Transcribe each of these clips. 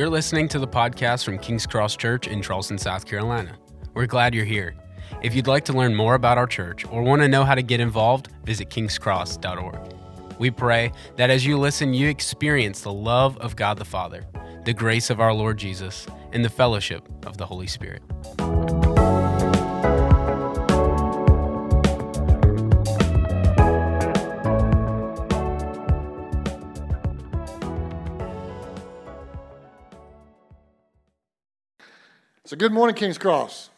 You're listening to the podcast from King's Cross Church in Charleston, South Carolina. We're glad you're here. If you'd like to learn more about our church or want to know how to get involved, visit kingscross.org. We pray that as you listen, you experience the love of God the Father, the grace of our Lord Jesus, and the fellowship of the Holy Spirit. So good morning, King's Cross.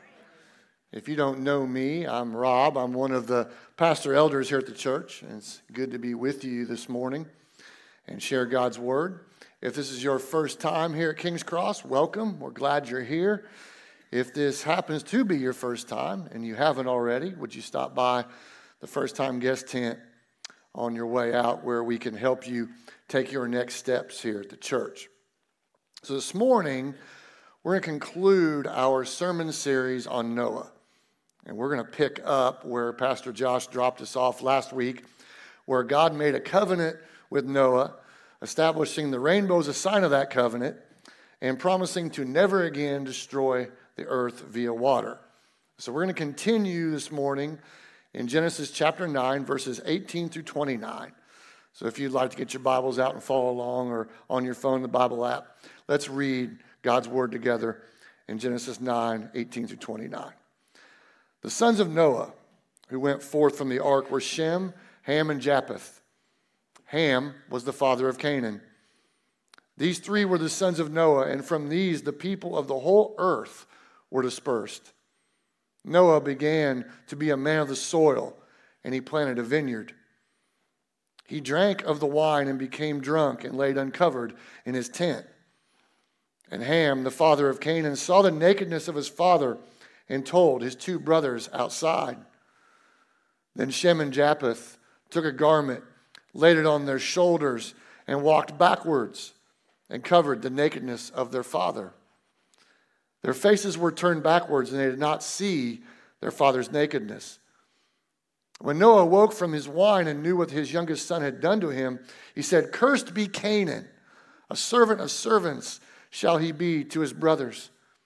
If you don't know me, I'm Rob. I'm one of the pastor elders here at the church, and it's good to be with you this morning and share God's word. If this is your first time here at King's Cross, welcome. We're glad you're here. If this happens to be your first time and you haven't already, would you stop by the first time guest tent on your way out where we can help you take your next steps here at the church. So this morning, we're going to conclude our sermon series on Noah. And we're going to pick up where Pastor Josh dropped us off last week, where God made a covenant with Noah, establishing the rainbow as a sign of that covenant, and promising to never again destroy the earth via water. So we're going to continue this morning in Genesis chapter 9, verses 18 through 29. So if you'd like to get your Bibles out and follow along, or on your phone, the Bible app, let's read God's word together in Genesis 9, 18 through 29. The sons of Noah who went forth from the ark were Shem, Ham, and Japheth. Ham was the father of Canaan. These three were the sons of Noah, and from these the people of the whole earth were dispersed. Noah began to be a man of the soil, and he planted a vineyard. He drank of the wine and became drunk and laid uncovered in his tent. And Ham, the father of Canaan, saw the nakedness of his father and told his two brothers outside. Then Shem and Japheth took a garment, laid it on their shoulders, and walked backwards and covered the nakedness of their father. Their faces were turned backwards, and they did not see their father's nakedness. When Noah awoke from his wine and knew what his youngest son had done to him, he said, "Cursed be Canaan, a servant of servants shall he be to his brothers."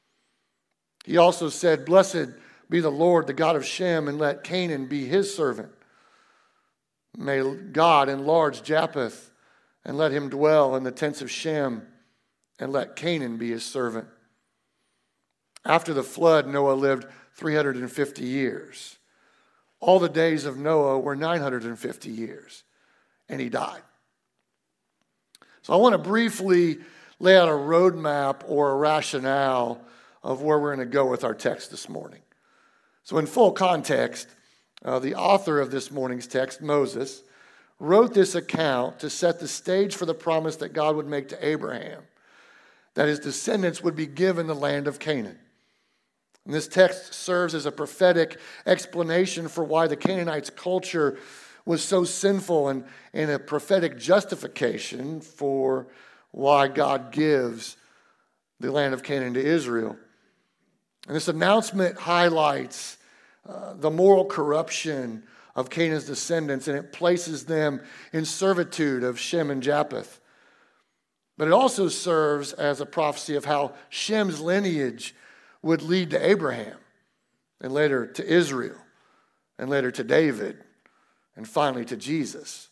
He also said, "Blessed be the Lord, the God of Shem, and let Canaan be his servant. May God enlarge Japheth, and let him dwell in the tents of Shem, and let Canaan be his servant." After the flood, Noah lived 350 years. All the days of Noah were 950 years, and he died. So I want to briefly lay out a roadmap or a rationale of where we're going to go with our text this morning. So in full context, the author of this morning's text, Moses, wrote this account to set the stage for the promise that God would make to Abraham, that his descendants would be given the land of Canaan. And this text serves as a prophetic explanation for why the Canaanites' culture was so sinful, and a prophetic justification for why God gives the land of Canaan to Israel. And this announcement highlights the moral corruption of Canaan's descendants, and it places them in servitude of Shem and Japheth. But it also serves as a prophecy of how Shem's lineage would lead to Abraham, and later to Israel, and later to David, and finally to Jesus.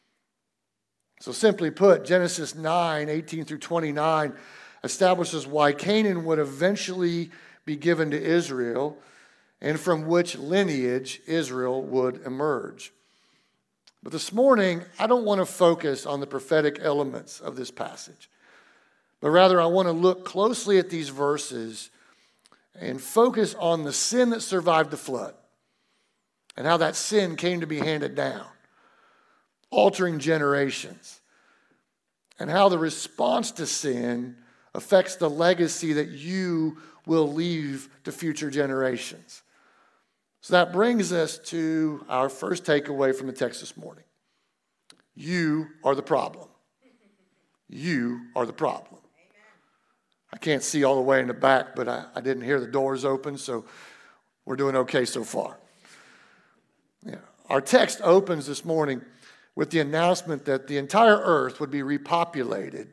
So simply put, Genesis 9, 18 through 29 establishes why Canaan would eventually be given to Israel, and from which lineage Israel would emerge. But this morning, I don't want to focus on the prophetic elements of this passage, but rather I want to look closely at these verses and focus on the sin that survived the flood and how that sin came to be handed down, altering generations, and how the response to sin affects the legacy that you will leave to future generations. So that brings us to our first takeaway from the text this morning. You are the problem. You are the problem. I can't see all the way in the back, but I didn't hear the doors open, so we're doing okay so far. Yeah. Our text opens this morning with the announcement that the entire earth would be repopulated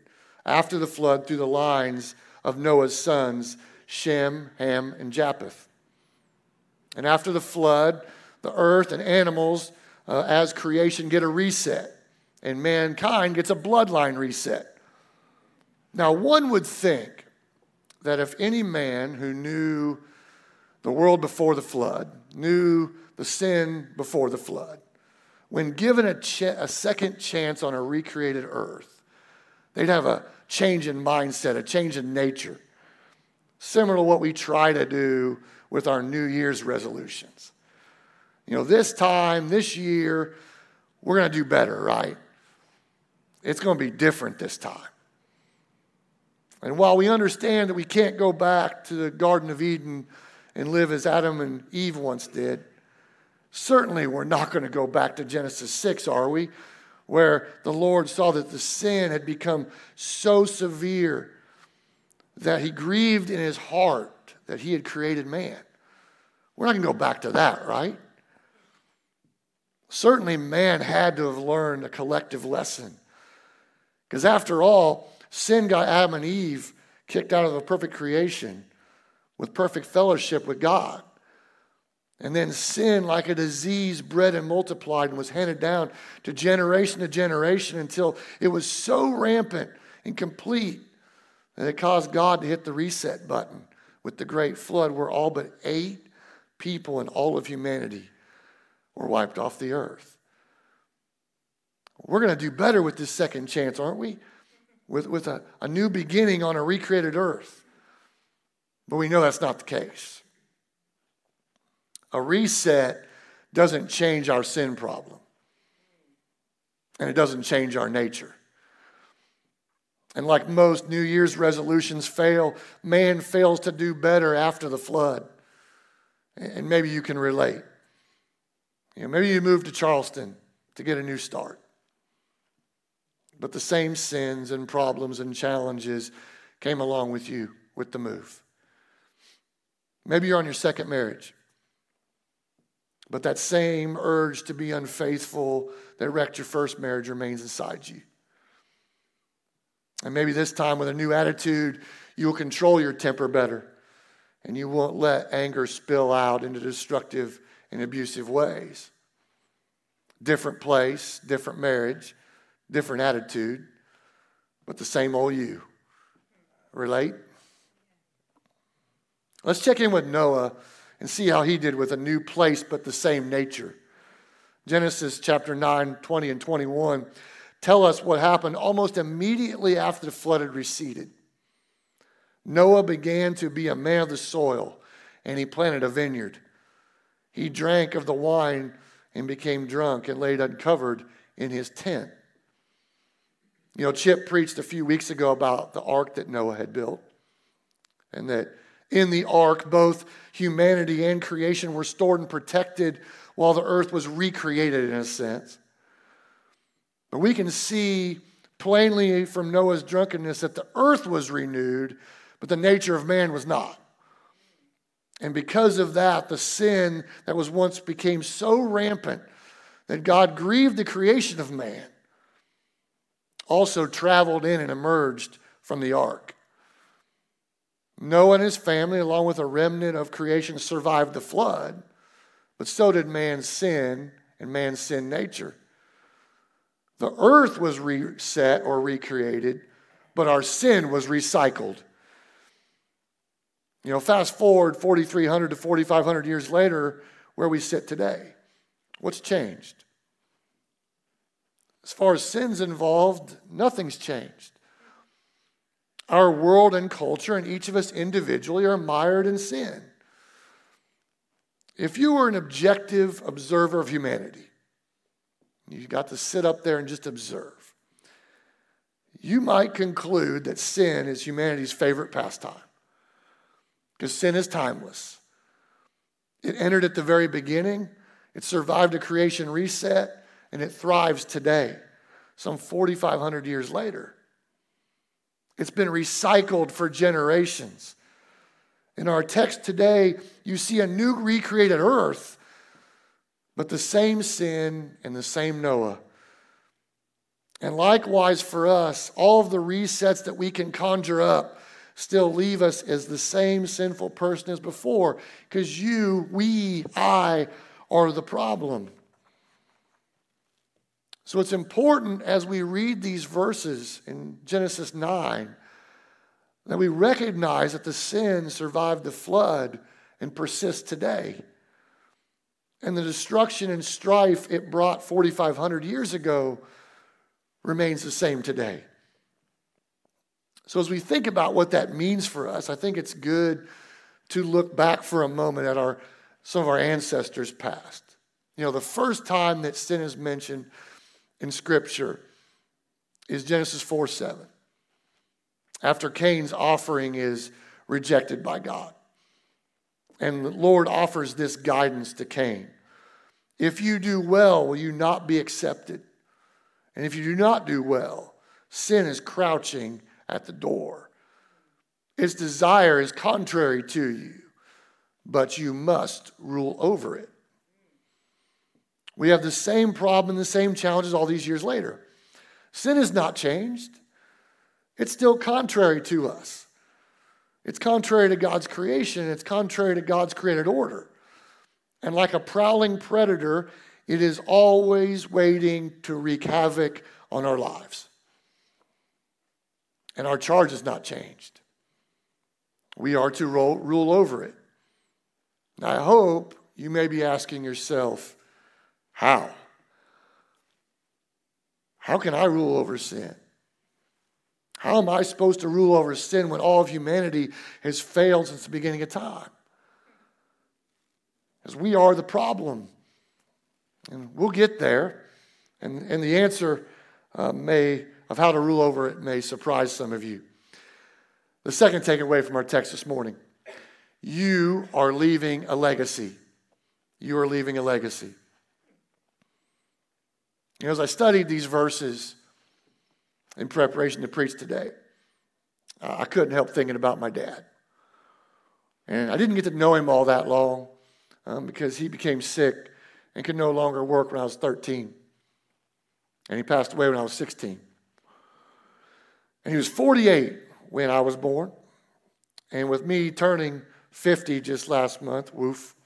after the flood through the lines of Noah's sons, Shem, Ham, and Japheth. And after the flood, the earth and animals as creation get a reset, and mankind gets a bloodline reset. Now, one would think that if any man who knew the world before the flood, knew the sin before the flood, when given a second chance on a recreated earth, they'd have a change in mindset, a change in nature, similar to what we try to do with our New Year's resolutions. This time, this year, we're going to do better, right? It's going to be different this time. And while we understand that we can't go back to the Garden of Eden and live as Adam and Eve once did, certainly we're not going to go back to Genesis 6, are we? Where the Lord saw that the sin had become so severe that he grieved in his heart that he had created man. We're not going to go back to that, right? Certainly man had to have learned a collective lesson. Because after all, sin got Adam and Eve kicked out of a perfect creation with perfect fellowship with God. And then sin, like a disease, bred and multiplied and was handed down to generation until it was so rampant and complete that it caused God to hit the reset button with the great flood, where all but 8 people in all of humanity were wiped off the earth. We're going to do better with this second chance, aren't we? With a new beginning on a recreated earth. But we know that's not the case. A reset doesn't change our sin problem. And it doesn't change our nature. And like most New Year's resolutions fail, man fails to do better after the flood. And maybe you can relate. Maybe you moved to Charleston to get a new start. But the same sins and problems and challenges came along with you with the move. Maybe you're on your second marriage. But that same urge to be unfaithful that wrecked your first marriage remains inside you. And maybe this time with a new attitude, you will control your temper better. And you won't let anger spill out into destructive and abusive ways. Different place, different marriage, different attitude, but the same old you. Relate? Let's check in with Noah and see how he did with a new place but the same nature. Genesis chapter 9, 20 and 21 tell us what happened almost immediately after the flood had receded. Noah began to be a man of the soil, and he planted a vineyard. He drank of the wine and became drunk and laid uncovered in his tent. Chip preached a few weeks ago about the ark that Noah had built, and that in the ark, both humanity and creation were stored and protected while the earth was recreated in a sense. But we can see plainly from Noah's drunkenness that the earth was renewed, but the nature of man was not. And because of that, the sin that was once became so rampant that God grieved the creation of man also traveled in and emerged from the ark. Noah and his family, along with a remnant of creation, survived the flood, but so did man's sin and man's sin nature. The earth was reset or recreated, but our sin was recycled. Fast forward 4,300 to 4,500 years later, where we sit today. What's changed? As far as sin's involved, nothing's changed. Our world and culture, and each of us individually, are mired in sin. If you were an objective observer of humanity, you got to sit up there and just observe, you might conclude that sin is humanity's favorite pastime. Because sin is timeless. It entered at the very beginning, it survived a creation reset, and it thrives today, some 4,500 years later. It's been recycled for generations. In our text today, you see a new recreated earth, but the same sin and the same Noah. And likewise for us, all of the resets that we can conjure up still leave us as the same sinful person as before, because I are the problem. So it's important as we read these verses in Genesis 9 that we recognize that the sin survived the flood and persists today. And the destruction and strife it brought 4,500 years ago remains the same today. So as we think about what that means for us, I think it's good to look back for a moment at some of our ancestors' past. The first time that sin is mentioned in Scripture is Genesis 4:7. After Cain's offering is rejected by God. And the Lord offers this guidance to Cain. If you do well, will you not be accepted? And if you do not do well, sin is crouching at the door. Its desire is contrary to you, but you must rule over it. We have the same problem and the same challenges all these years later. Sin has not changed. It's still contrary to us. It's contrary to God's creation. It's contrary to God's created order. And like a prowling predator, it is always waiting to wreak havoc on our lives. And our charge has not changed. We are to rule over it. And I hope you may be asking yourself, how? How can I rule over sin? How am I supposed to rule over sin when all of humanity has failed since the beginning of time? Because we are the problem. And we'll get there. And the answer of how to rule over it may surprise some of you. The second takeaway from our text this morning. You are leaving a legacy. You are leaving a legacy. As I studied these verses in preparation to preach today, I couldn't help thinking about my dad. And I didn't get to know him all that long because he became sick and could no longer work when I was 13. And he passed away when I was 16. And he was 48 when I was born. And with me turning 50 just last month, woof,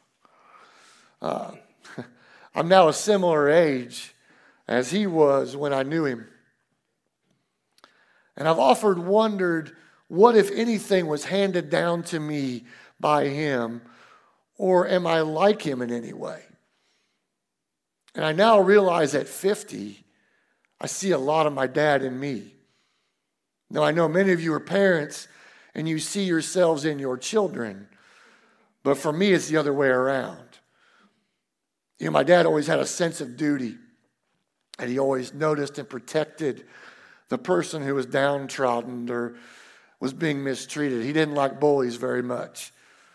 I'm now a similar age as he was when I knew him. And I've often wondered what, if anything, was handed down to me by him, or am I like him in any way? And I now realize at 50, I see a lot of my dad in me. Now, I know many of you are parents and you see yourselves in your children, but for me, it's the other way around. My dad always had a sense of duty, and he always noticed and protected the person who was downtrodden or was being mistreated. He didn't like bullies very much.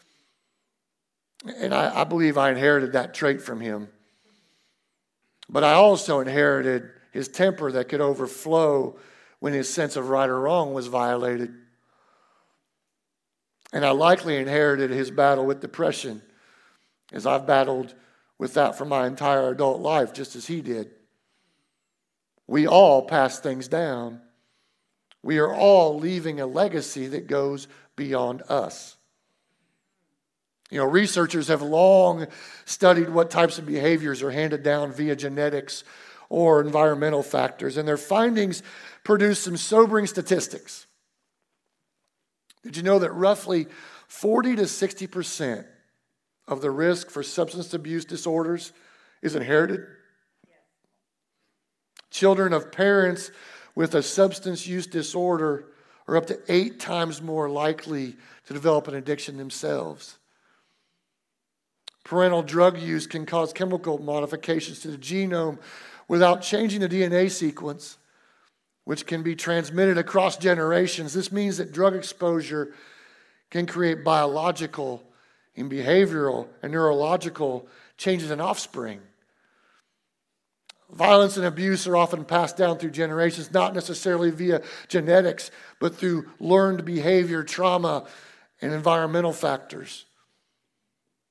And I believe I inherited that trait from him. But I also inherited his temper that could overflow when his sense of right or wrong was violated. And I likely inherited his battle with depression, as I've battled with that for my entire adult life, just as he did. We all pass things down. We are all leaving a legacy that goes beyond us. Researchers have long studied what types of behaviors are handed down via genetics or environmental factors, and their findings produce some sobering statistics. Did you know that roughly 40 to 60% of the risk for substance abuse disorders is inherited? Children of parents with a substance use disorder are up to 8 times more likely to develop an addiction themselves. Parental drug use can cause chemical modifications to the genome without changing the DNA sequence, which can be transmitted across generations. This means that drug exposure can create biological and behavioral and neurological changes in offspring. Violence and abuse are often passed down through generations, not necessarily via genetics, but through learned behavior, trauma, and environmental factors.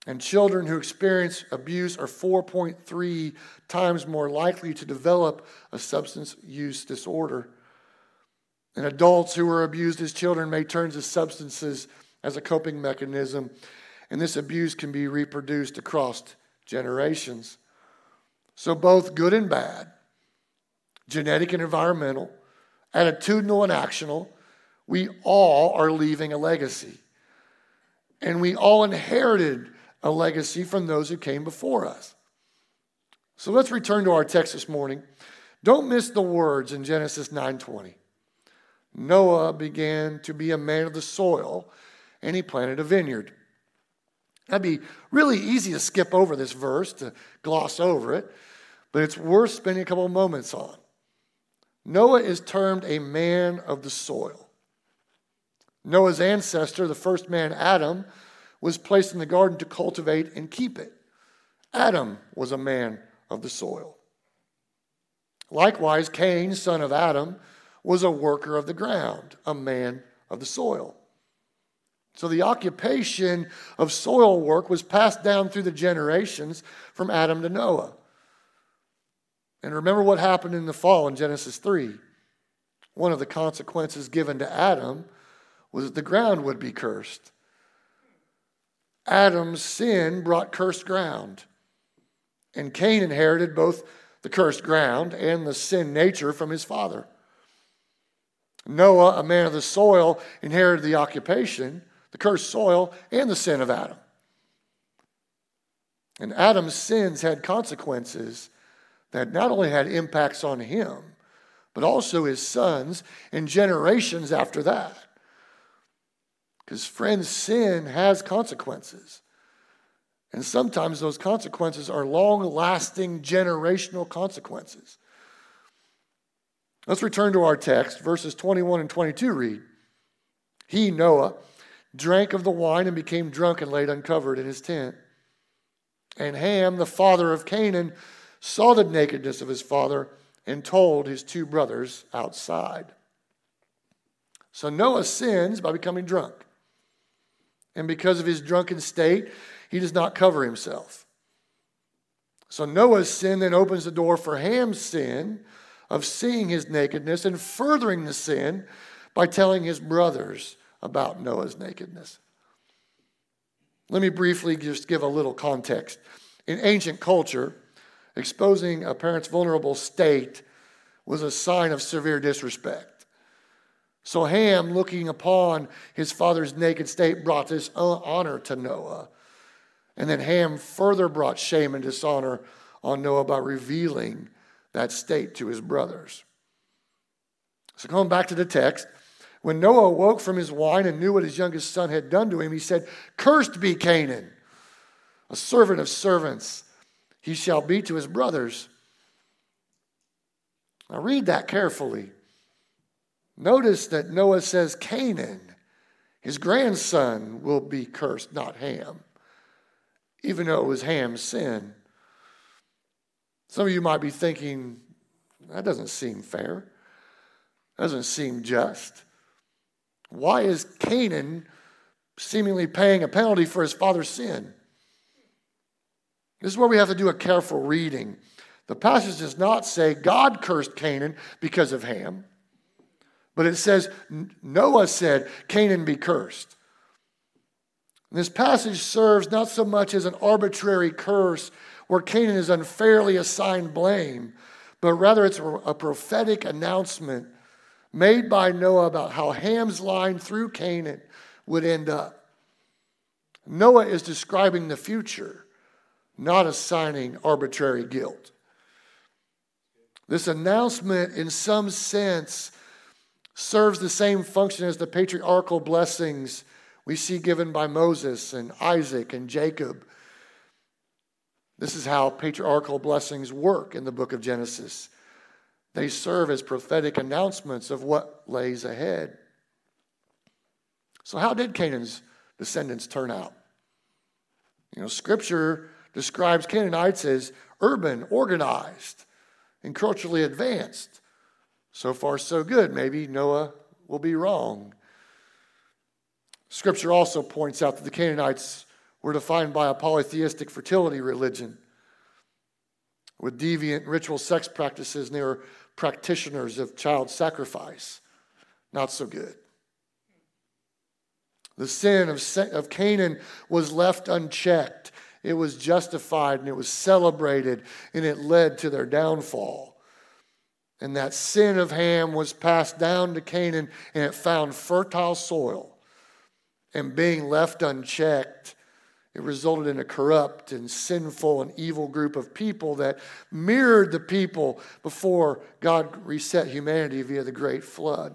And children who experience abuse are 4.3 times more likely to develop a substance use disorder. And adults who were abused as children may turn to substances as a coping mechanism, and this abuse can be reproduced across generations. So both good and bad, genetic and environmental, attitudinal and actional, we all are leaving a legacy. And we all inherited a legacy from those who came before us. So let's return to our text this morning. Don't miss the words in Genesis 9:20. Noah began to be a man of the soil, and he planted a vineyard. That'd be really easy to skip over this verse, to gloss over it, but it's worth spending a couple of moments on. Noah is termed a man of the soil. Noah's ancestor, the first man, Adam, was placed in the garden to cultivate and keep it. Adam was a man of the soil. Likewise, Cain, son of Adam, was a worker of the ground, a man of the soil. So the occupation of soil work was passed down through the generations from Adam to Noah. And remember what happened in the fall in Genesis 3. One of the consequences given to Adam was that the ground would be cursed. Adam's sin brought cursed ground. And Cain inherited both the cursed ground and the sin nature from his father. Noah, a man of the soil, inherited the occupation, the cursed soil, and the sin of Adam. And Adam's sins had consequences that not only had impacts on him, but also his sons and generations after that. Because, friends, sin has consequences. And sometimes those consequences are long-lasting generational consequences. Let's return to our text. Verses 21 and 22 read, He, Noah, drank of the wine and became drunk and laid uncovered in his tent. And Ham, the father of Canaan, saw the nakedness of his father and told his two brothers outside. So Noah sins by becoming drunk. And because of his drunken state, he does not cover himself. So Noah's sin then opens the door for Ham's sin of seeing his nakedness and furthering the sin by telling his brothers about Noah's nakedness. Let me briefly just give a little context. In ancient culture, exposing a parent's vulnerable state was a sign of severe disrespect. So Ham, looking upon his father's naked state, brought this honor to Noah. And then Ham further brought shame and dishonor on Noah by revealing that state to his brothers. So going back to the text, when Noah awoke from his wine and knew what his youngest son had done to him, he said, "Cursed be Canaan, a servant of servants. He shall be to his brothers." Now read that carefully. Notice that Noah says Canaan, his grandson, will be cursed, not Ham, even though it was Ham's sin. Some of you might be thinking, that doesn't seem fair. Doesn't seem just. Why is Canaan seemingly paying a penalty for his father's sin? This is where we have to do a careful reading. The passage does not say God cursed Canaan because of Ham, but it says Noah said, Canaan be cursed. This passage serves not so much as an arbitrary curse where Canaan is unfairly assigned blame, but rather it's a prophetic announcement made by Noah about how Ham's line through Canaan would end up. Noah is describing the future, not assigning arbitrary guilt. This announcement, in some sense, serves the same function as the patriarchal blessings we see given by Moses and Isaac and Jacob. This is how patriarchal blessings work in the book of Genesis. They serve as prophetic announcements of what lays ahead. So how did Canaan's descendants turn out? Scripture describes Canaanites as urban, organized, and culturally advanced. So far, so good. Maybe Noah will be wrong. Scripture also points out that the Canaanites were defined by a polytheistic fertility religion with deviant ritual sex practices, and they were practitioners of child sacrifice. Not so good. The sin of Canaan was left unchecked. It was justified and it was celebrated, and it led to their downfall. And that sin of Ham was passed down to Canaan, and it found fertile soil. And being left unchecked, it resulted in a corrupt and sinful and evil group of people that mirrored the people before God reset humanity via the great flood.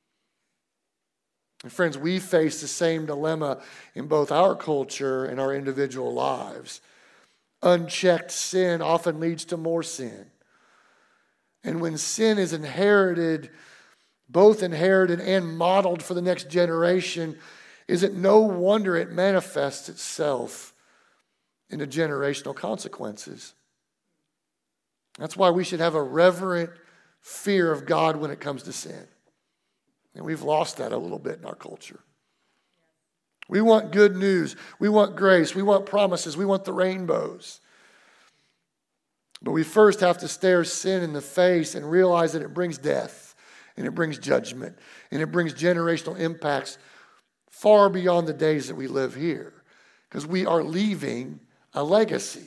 And friends, we face the same dilemma in both our culture and our individual lives. Unchecked sin often leads to more sin. And when sin is inherited, both inherited and modeled for the next generation, is it no wonder it manifests itself into generational consequences. That's why we should have a reverent fear of God when it comes to sin. And we've lost that a little bit in our culture. We want good news. We want grace. We want promises. We want the rainbows. But we first have to stare sin in the face and realize that it brings death, and it brings judgment, and it brings generational impacts far beyond the days that we live here, because we are leaving a legacy.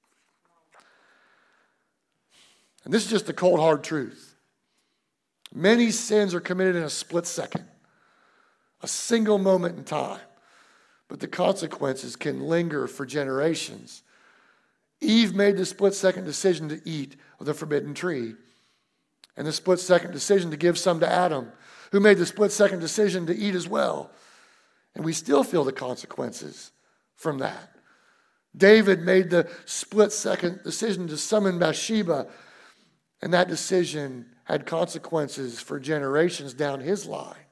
And this is just the cold, hard truth. Many sins are committed in a split second, a single moment in time, but the consequences can linger for generations. Eve made the split-second decision to eat of the forbidden tree, and the split-second decision to give some to Adam, who made the split-second decision to eat as well. And we still feel the consequences from that. David made the split-second decision to summon Bathsheba, and that decision had consequences for generations down his line.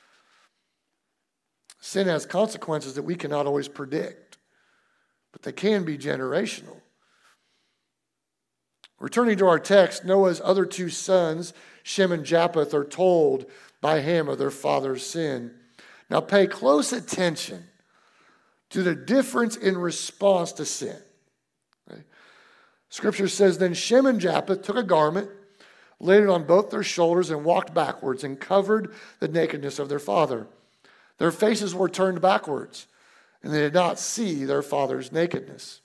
Sin has consequences that we cannot always predict, but they can be generational. Returning to our text, Noah's other two sons, Shem and Japheth, are told by Ham of their father's sin. Now pay close attention to the difference in response to sin. Okay? Scripture says, then Shem and Japheth took a garment, laid it on both their shoulders, and walked backwards and covered the nakedness of their father. Their faces were turned backwards, and they did not see their father's nakedness.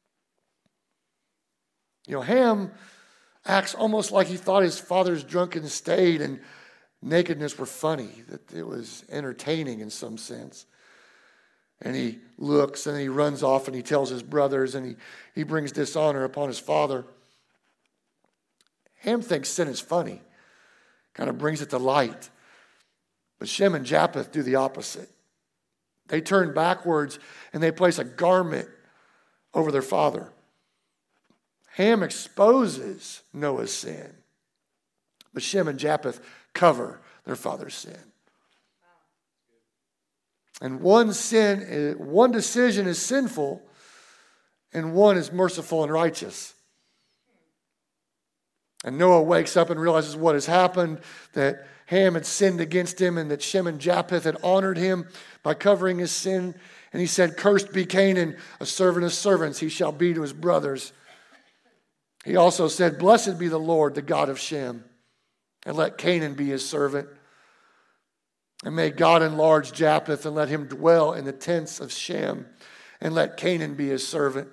Ham acts almost like he thought his father's drunken state and nakedness were funny, that it was entertaining in some sense. And he looks and he runs off and he tells his brothers, and he brings dishonor upon his father. Ham thinks sin is funny, kind of brings it to light. But Shem and Japheth do the opposite. They turn backwards and they place a garment over their father. Ham exposes Noah's sin, but Shem and Japheth cover their father's sin. And one decision is sinful, and one is merciful and righteous. And Noah wakes up and realizes what has happened, that Ham had sinned against him, and that Shem and Japheth had honored him by covering his sin. And he said, cursed be Canaan, a servant of servants, he shall be to his brothers. He also said, blessed be the Lord, the God of Shem, and let Canaan be his servant. And may God enlarge Japheth, and let him dwell in the tents of Shem, and let Canaan be his servant.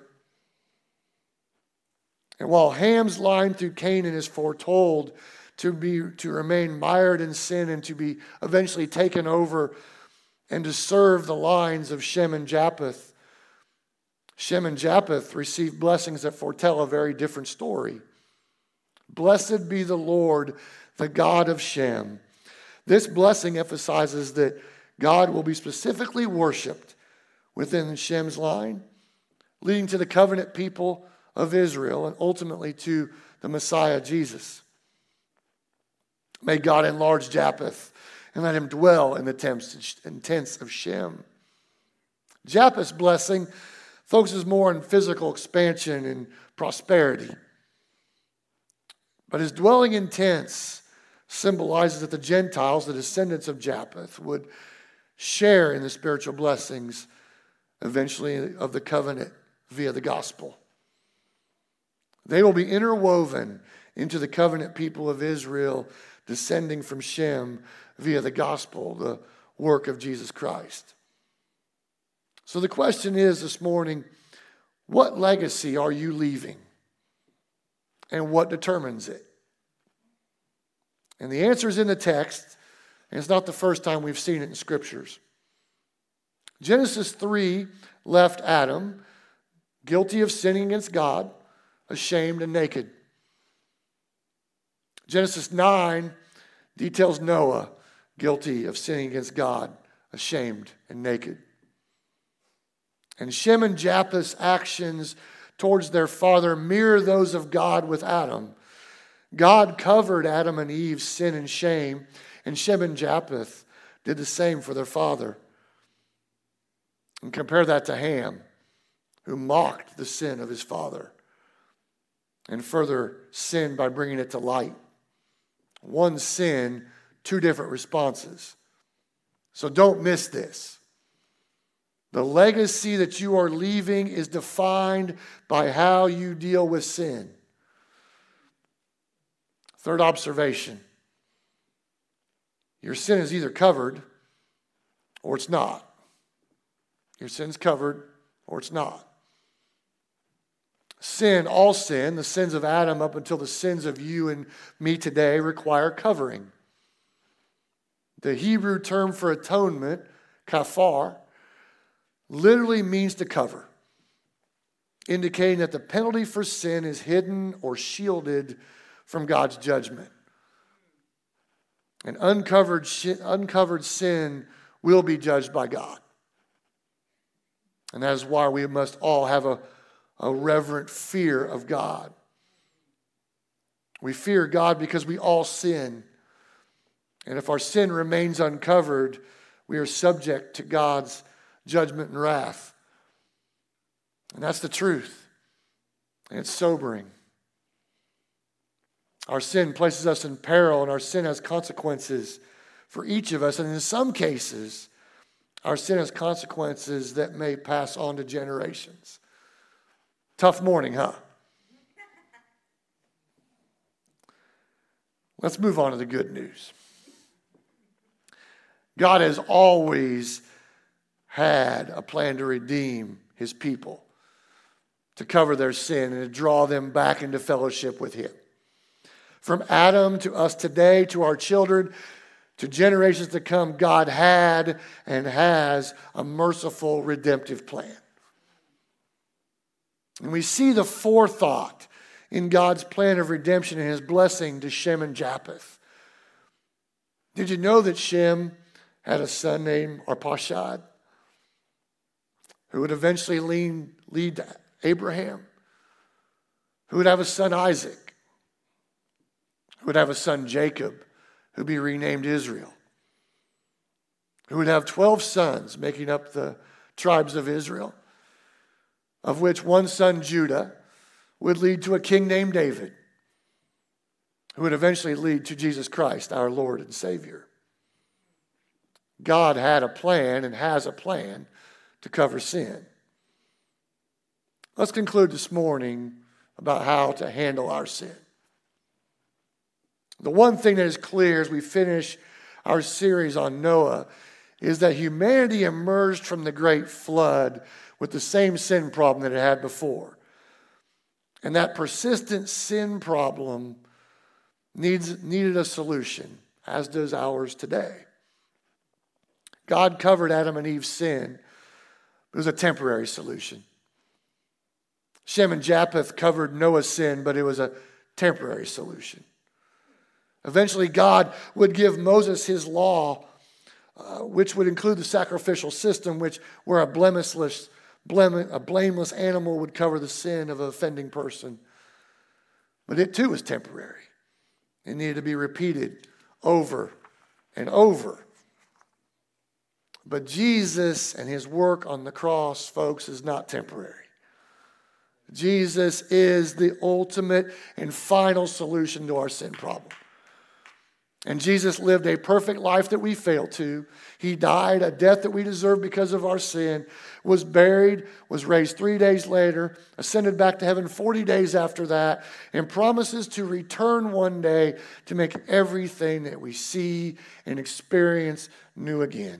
And while Ham's line through Canaan is foretold to remain mired in sin and to be eventually taken over and to serve the lines of Shem and Japheth, Shem and Japheth receive blessings that foretell a very different story. Blessed be the Lord, the God of Shem. This blessing emphasizes that God will be specifically worshiped within Shem's line, leading to the covenant people of Israel and ultimately to the Messiah, Jesus. May God enlarge Japheth and let him dwell in the tents of Shem. Japheth's blessing focuses more on physical expansion and prosperity. But his dwelling in tents symbolizes that the Gentiles, the descendants of Japheth, would share in the spiritual blessings eventually of the covenant via the gospel. They will be interwoven into the covenant people of Israel, descending from Shem via the gospel, the work of Jesus Christ. So the question is this morning, what legacy are you leaving? And what determines it? And the answer is in the text, and it's not the first time we've seen it in scriptures. Genesis 3 left Adam guilty of sinning against God, ashamed and naked. Genesis 9 details Noah guilty of sinning against God, ashamed and naked. And Shem and Japheth's actions towards their father mirror those of God with Adam. God covered Adam and Eve's sin and shame, and Shem and Japheth did the same for their father. And compare that to Ham, who mocked the sin of his father and further sinned by bringing it to light. One sin, two different responses. So don't miss this. The legacy that you are leaving is defined by how you deal with sin. Third observation. Your sin is either covered or it's not. Your sin's covered or it's not. Sin, all sin, the sins of Adam up until the sins of you and me today require covering. The Hebrew term for atonement, kafar, literally means to cover, indicating that the penalty for sin is hidden or shielded from God's judgment. And uncovered sin will be judged by God. And that is why we must all have a reverent fear of God. We fear God because we all sin. And if our sin remains uncovered, we are subject to God's judgment and wrath. And that's the truth. And it's sobering. Our sin places us in peril, and our sin has consequences for each of us. And in some cases, our sin has consequences that may pass on to generations. Tough morning, huh? Let's move on to the good news. God has always had a plan to redeem his people, to cover their sin and to draw them back into fellowship with him. From Adam to us today, to our children, to generations to come, God had and has a merciful redemptive plan. And we see the forethought in God's plan of redemption and his blessing to Shem and Japheth. Did you know that Shem had a son named Arpachshad, who would eventually lead to Abraham, who would have a son Isaac, who would have a son Jacob, who would be renamed Israel, who would have 12 sons making up the tribes of Israel, of which one son, Judah, would lead to a king named David, who would eventually lead to Jesus Christ, our Lord and Savior. God had a plan and has a plan to cover sin. Let's conclude this morning about how to handle our sin. The one thing that is clear as we finish our series on Noah is that humanity emerged from the great flood with the same sin problem that it had before. And that persistent sin problem needed a solution, as does ours today. God covered Adam and Eve's sin. It was a temporary solution. Shem and Japheth covered Noah's sin, but it was a temporary solution. Eventually, God would give Moses his law, which would include the sacrificial system, where a blameless animal would cover the sin of an offending person. But it too was temporary. It needed to be repeated over and over. But Jesus and his work on the cross, folks, is not temporary. Jesus is the ultimate and final solution to our sin problem. And Jesus lived a perfect life that we fail to. He died a death that we deserve because of our sin, was buried, was raised 3 days later, ascended back to heaven 40 days after that, and promises to return one day to make everything that we see and experience new again.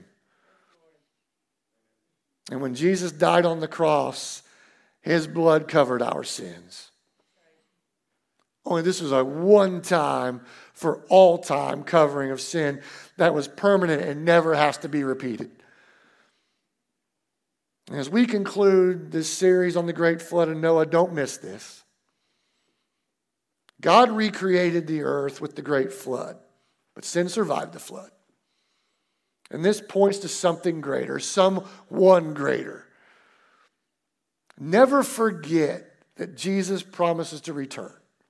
And when Jesus died on the cross, his blood covered our sins. Only this was a one-time, for all time covering of sin that was permanent and never has to be repeated. And as we conclude this series on the great flood of Noah, don't miss this. God recreated the earth with the great flood, but sin survived the flood. And this points to something greater, someone greater. Never forget that Jesus promises to return.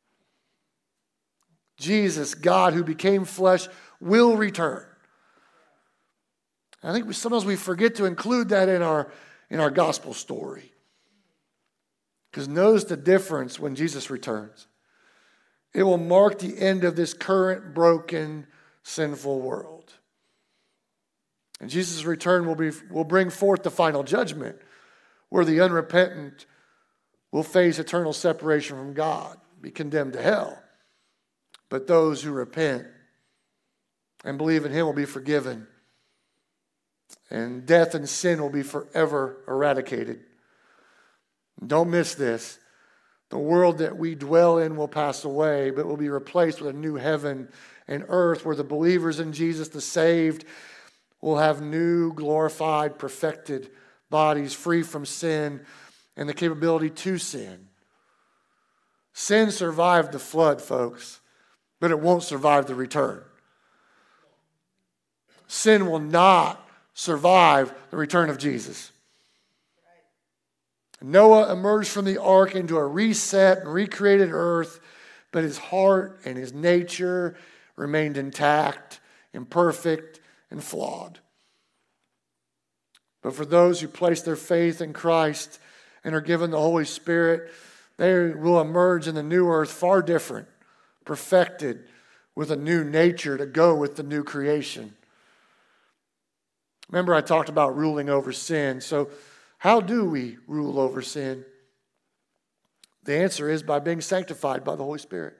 Jesus, God who became flesh, will return. I think sometimes we forget to include that in our gospel story. Because notice the difference when Jesus returns. It will mark the end of this current broken, sinful world. And Jesus' return will bring forth the final judgment, where the unrepentant will face eternal separation from God, be condemned to hell. But those who repent and believe in him will be forgiven. And death and sin will be forever eradicated. Don't miss this. The world that we dwell in will pass away, but will be replaced with a new heaven and earth where the believers in Jesus, the saved, will have new, glorified, perfected bodies free from sin and the capability to sin. Sin survived the flood, folks, but it won't survive the return. Sin will not survive the return of Jesus. Noah emerged from the ark into a reset and recreated earth, but his heart and his nature remained intact, imperfect, and flawed. But for those who place their faith in Christ and are given the Holy Spirit, they will emerge in the new earth far different, perfected, with a new nature to go with the new creation. Remember, I talked about ruling over sin. So how do we rule over sin? The answer is by being sanctified by the Holy Spirit.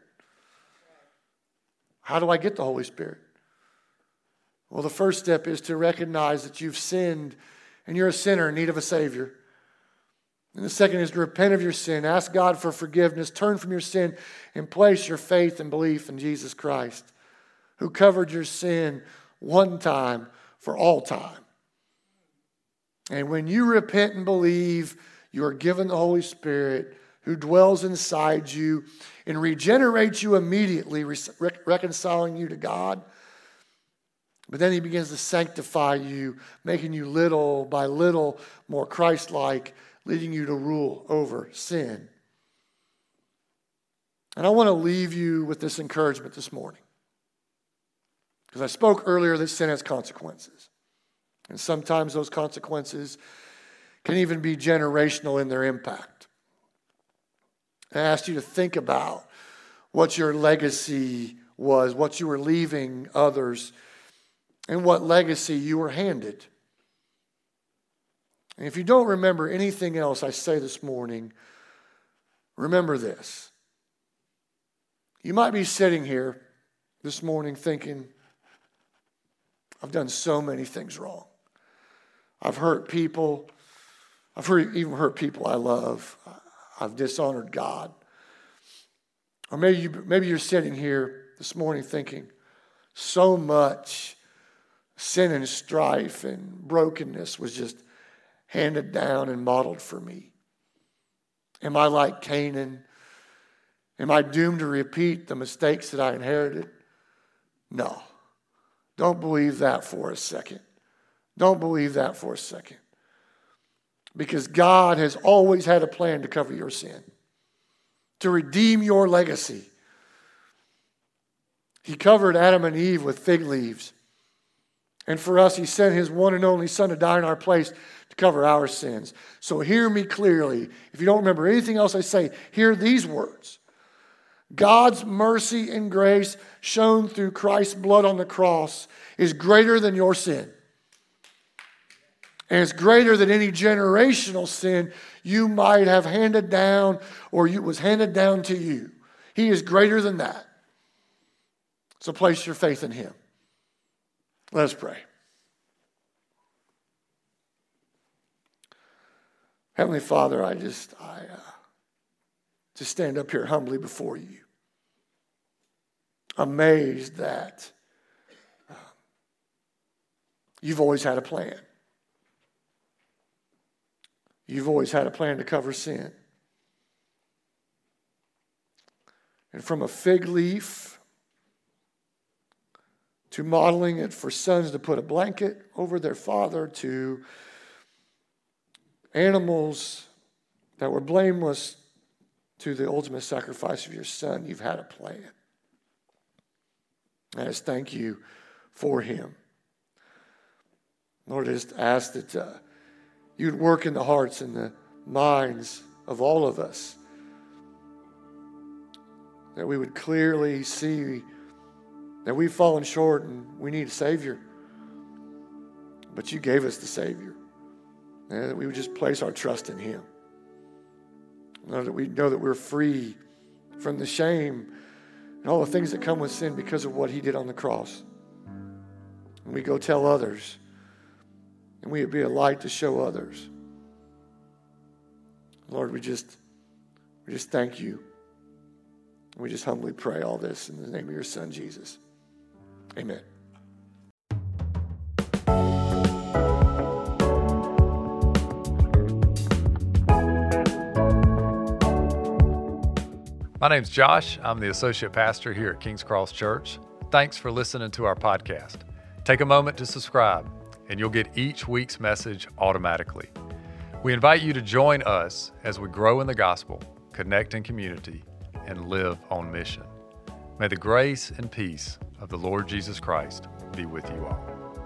How do I get the Holy Spirit? Well, the first step is to recognize that you've sinned and you're a sinner in need of a Savior. And the second is to repent of your sin, ask God for forgiveness, turn from your sin, and place your faith and belief in Jesus Christ, who covered your sin one time for all time. And when you repent and believe, you are given the Holy Spirit who dwells inside you and regenerates you immediately, reconciling you to God. But then he begins to sanctify you, making you little by little more Christ-like, leading you to rule over sin. And I want to leave you with this encouragement this morning. Because I spoke earlier that sin has consequences. And sometimes those consequences can even be generational in their impact. I asked you to think about what your legacy was, what you were leaving others, and what legacy you were handed. And if you don't remember anything else I say this morning, remember this. You might be sitting here this morning thinking, I've done so many things wrong. I've hurt people. I've even hurt people I love. I've dishonored God. Or maybe you're sitting here this morning thinking, so much sin and strife and brokenness was just handed down and modeled for me. Am I like Canaan? Am I doomed to repeat the mistakes that I inherited? No. Don't believe that for a second. Don't believe that for a second. Because God has always had a plan to cover your sin, to redeem your legacy. He covered Adam and Eve with fig leaves. And for us, he sent his one and only Son to die in our place to cover our sins. So hear me clearly. If you don't remember anything else I say, hear these words. God's mercy and grace shown through Christ's blood on the cross is greater than your sin. And it's greater than any generational sin you might have handed down or was handed down to you. He is greater than that. So place your faith in him. Let us pray. Heavenly Father, I just stand up here humbly before you. Amazed that you've always had a plan. You've always had a plan to cover sin. And from a fig leaf to modeling it for sons to put a blanket over their father, to animals that were blameless, to the ultimate sacrifice of your son, you've had a plan. And I just thank you for him. Lord, I just ask that you'd work in the hearts and the minds of all of us, that we would clearly see that we've fallen short and we need a Savior. But you gave us the Savior. And that we would just place our trust in him. Lord, that we know that we're free from the shame and all the things that come with sin because of what he did on the cross. And we go tell others. And we would be a light to show others. Lord, we just thank you. We just humbly pray all this in the name of your son, Jesus. Amen. My name's Josh. I'm the associate pastor here at Kings Cross Church. Thanks for listening to our podcast. Take a moment to subscribe, and you'll get each week's message automatically. We invite you to join us as we grow in the gospel, connect in community, and live on mission. May the grace and peace of the Lord Jesus Christ be with you all.